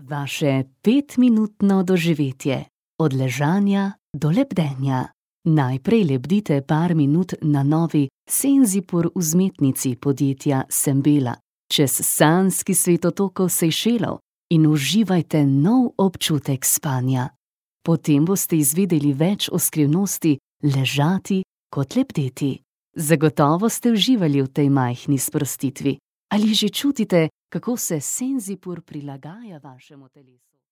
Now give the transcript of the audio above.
Vaše 5-minutno doživetje od ležanja do lebdenja. Najprej lebdite par minut na novi Senzipur vzmetnici podjetja Sembela čez sanjski svet otokov Sejšelov in uživajte nov občutek spanja. Potem boste izvedeli več o skrivnosti ležati kot lebdeti. Zagotovo ste uživali v tej majhni sprostitvi. Ali že čutite, kako se Senzipur prilagaja vašemu telesu?